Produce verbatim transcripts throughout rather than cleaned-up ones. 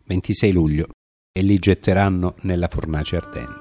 ventisei luglio, e li getteranno nella fornace ardente.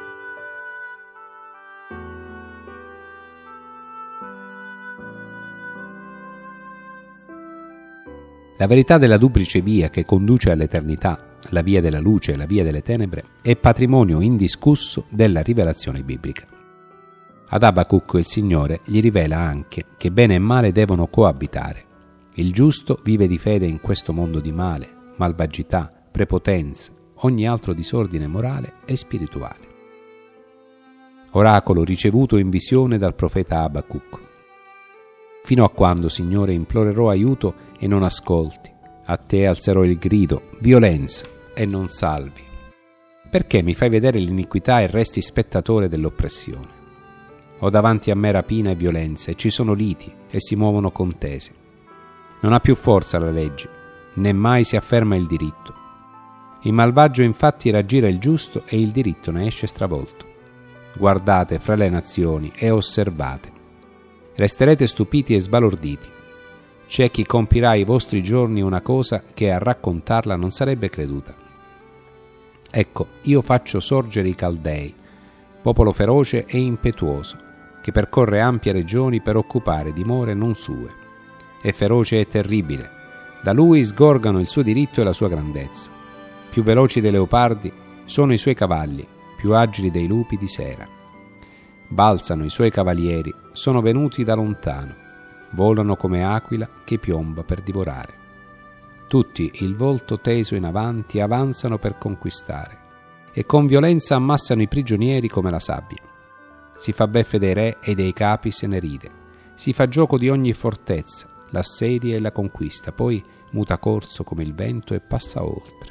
La verità della duplice via che conduce all'eternità, la via della luce e la via delle tenebre, è patrimonio indiscusso della rivelazione biblica. Ad Abacuc il Signore gli rivela anche che bene e male devono coabitare. Il giusto vive di fede in questo mondo di male, malvagità, prepotenza, ogni altro disordine morale e spirituale. Oracolo ricevuto in visione dal profeta Abacuc. Fino a quando, Signore, implorerò aiuto e non ascolti? A te alzerò il grido, violenza, e non salvi. Perché mi fai vedere l'iniquità e resti spettatore dell'oppressione? Ho davanti a me rapina e violenza, e ci sono liti, e si muovono contese. Non ha più forza la legge, né mai si afferma il diritto. Il malvagio infatti raggira il giusto e il diritto ne esce stravolto. Guardate fra le nazioni e osservate. Resterete stupiti e sbalorditi. C'è chi compirà ai vostri giorni una cosa che a raccontarla non sarebbe creduta. Ecco, io faccio sorgere i Caldei, popolo feroce e impetuoso, che percorre ampie regioni per occupare dimore non sue. È feroce e terribile. Da lui sgorgano il suo diritto e la sua grandezza. Più veloci dei leopardi sono i suoi cavalli, più agili dei lupi di sera. Balzano i suoi cavalieri, sono venuti da lontano, volano come aquila che piomba per divorare. Tutti, il volto teso in avanti, avanzano per conquistare, e con violenza ammassano i prigionieri come la sabbia. Si fa beffe dei re e dei capi se ne ride, si fa gioco di ogni fortezza, l'assedia e la conquista, poi muta corso come il vento e passa oltre.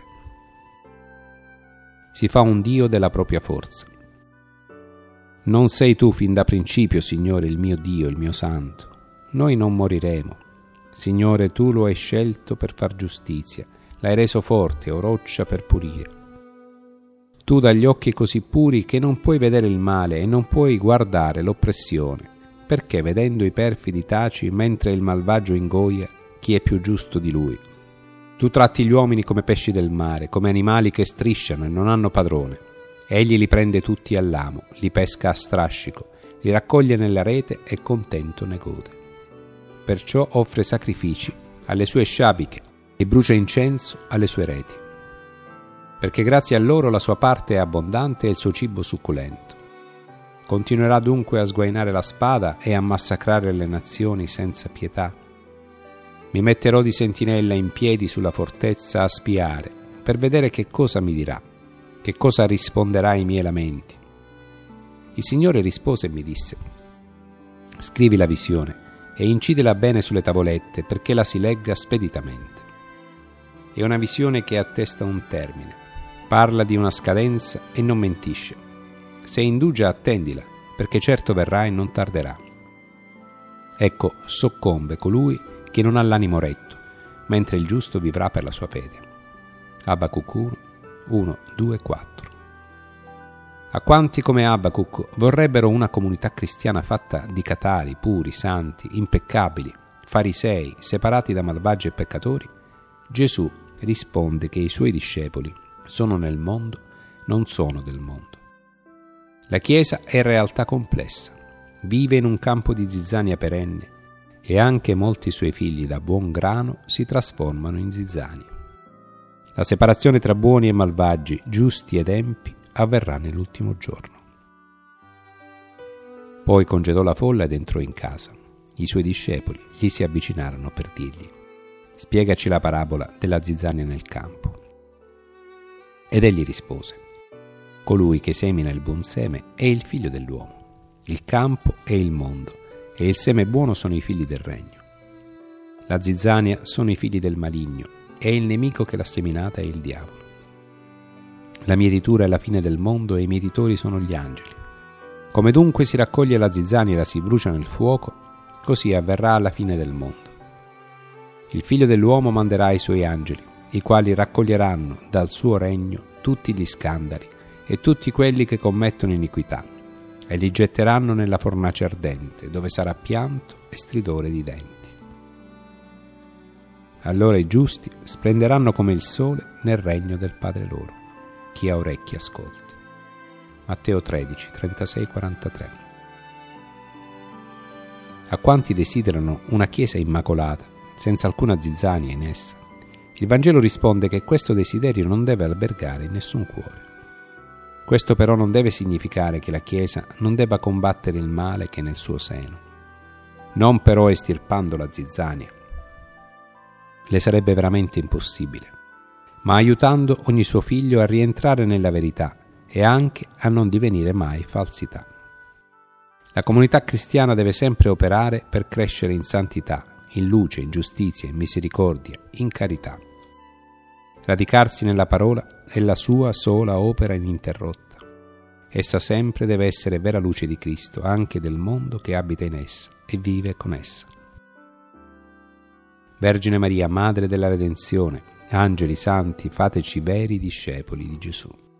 Si fa un dio della propria forza. Non sei tu fin da principio, Signore, il mio Dio, il mio Santo. Noi non moriremo. Signore, tu lo hai scelto per far giustizia, l'hai reso forte, o roccia per purire. Tu dagli occhi così puri che non puoi vedere il male e non puoi guardare l'oppressione, perché vedendo i perfidi taci mentre il malvagio ingoia chi è più giusto di lui. Tu tratti gli uomini come pesci del mare, come animali che strisciano e non hanno padrone. Egli li prende tutti all'amo, li pesca a strascico, li raccoglie nella rete e contento ne gode. Perciò offre sacrifici alle sue sciabiche e brucia incenso alle sue reti. Perché grazie a loro la sua parte è abbondante e il suo cibo succulento. Continuerà dunque a sguainare la spada e a massacrare le nazioni senza pietà. Mi metterò di sentinella in piedi sulla fortezza a spiare, per vedere che cosa mi dirà. Che cosa risponderà ai miei lamenti? Il Signore rispose e mi disse: scrivi la visione e incidila bene sulle tavolette perché la si legga speditamente. È una visione che attesta un termine, parla di una scadenza e non mentisce. Se indugia, attendila, perché certo verrà e non tarderà. Ecco, soccombe colui che non ha l'animo retto, mentre il giusto vivrà per la sua fede. Abacuc uno, due, quattro. A quanti come Abacuc vorrebbero una comunità cristiana fatta di catari, puri, santi, impeccabili, farisei, separati da malvagi e peccatori, Gesù risponde che i suoi discepoli sono nel mondo, non sono del mondo. La Chiesa è realtà complessa, vive in un campo di zizzania perenne e anche molti suoi figli da buon grano si trasformano in zizzania. La separazione tra buoni e malvagi, giusti ed empi, avverrà nell'ultimo giorno. Poi congedò la folla ed entrò in casa. I suoi discepoli gli si avvicinarono per dirgli: spiegaci la parabola della zizzania nel campo. Ed egli rispose: colui che semina il buon seme è il figlio dell'uomo. Il campo è il mondo, e il seme buono sono i figli del regno. La zizzania sono i figli del maligno, e il nemico che l'ha seminata è il diavolo. La mietitura è la fine del mondo e i mietitori sono gli angeli. Come dunque si raccoglie la zizzania e la si brucia nel fuoco, così avverrà alla fine del mondo. Il figlio dell'uomo manderà i suoi angeli, i quali raccoglieranno dal suo regno tutti gli scandali e tutti quelli che commettono iniquità, e li getteranno nella fornace ardente, dove sarà pianto e stridore di denti. Allora i giusti splenderanno come il sole nel regno del Padre loro. Chi ha orecchi ascolti. Matteo tredici, trentasei quarantatré. A quanti desiderano una Chiesa immacolata, senza alcuna zizzania in essa, il Vangelo risponde che questo desiderio non deve albergare in nessun cuore. Questo però non deve significare che la Chiesa non debba combattere il male che è nel suo seno, non però estirpando la zizzania. Le sarebbe veramente impossibile, ma aiutando ogni suo figlio a rientrare nella verità e anche a non divenire mai falsità. La comunità cristiana deve sempre operare per crescere in santità, in luce, in giustizia, in misericordia, in carità. Radicarsi nella parola è la sua sola opera ininterrotta. Essa sempre deve essere vera luce di Cristo, anche del mondo che abita in essa e vive con essa. Vergine Maria, Madre della Redenzione, angeli santi, fateci veri discepoli di Gesù.